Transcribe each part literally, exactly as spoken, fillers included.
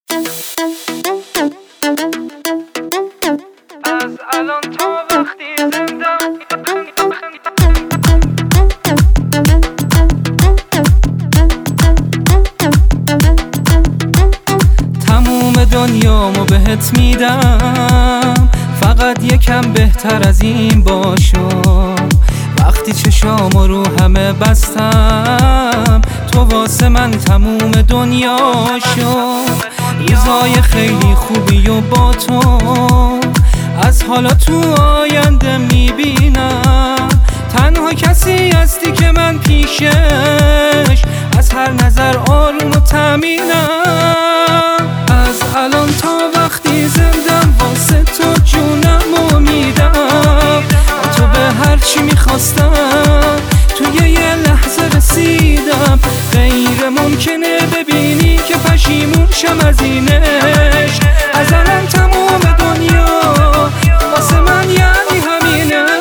از الان تا وقتی زندم تموم دنیامو بهت میدم، فقط یکم بهتر از این باشو. وقتی چشامو رو همه بستم، تو واسه من تموم دنیاشو. روزای خیلی خوبی و با تو از حالا تو آینده میبینم. تنها کسی هستی که من پیشش از هر نظر آروم و تامینم. از الان تا وقتی زندم واسه تو جونمو میدم. تو به هر چی میخواستم توی یه لحظه رسیدم. غیر ممکنه ببینی که پشیمون شم از اینش. از الان تموم دنیا واسه من یعنی همینش.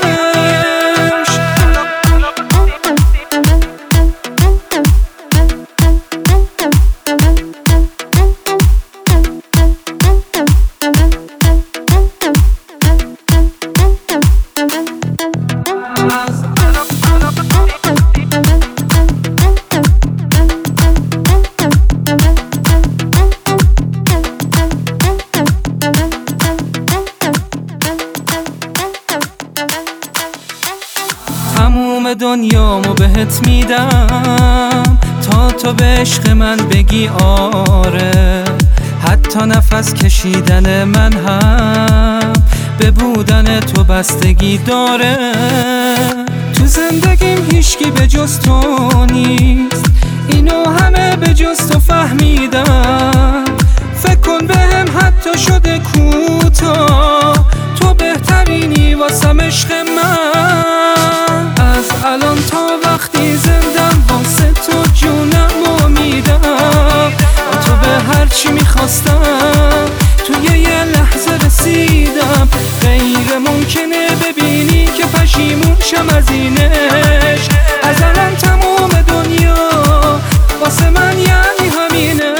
تموم دنیامو بهت میدم تا تو به عشق من بگی آره. حتی نفس کشیدن من هم به بودن تو بستگی داره. تو زندگیم هیچکی به جز تو نیست، اینو همه به جز تو فهمیدم. فکر کن بهم حتی شده کوتاه، تو بهترینی واسم عشق من. از الان تا وقتی زندم واسه تو جونمو میدم. تو به هر چی میخواستم توی یه لحظه رسیدم. غیر ممکنه ببینی که پشیمون شم از اینش. از الان تموم دنیا واسه من یعنی همینش.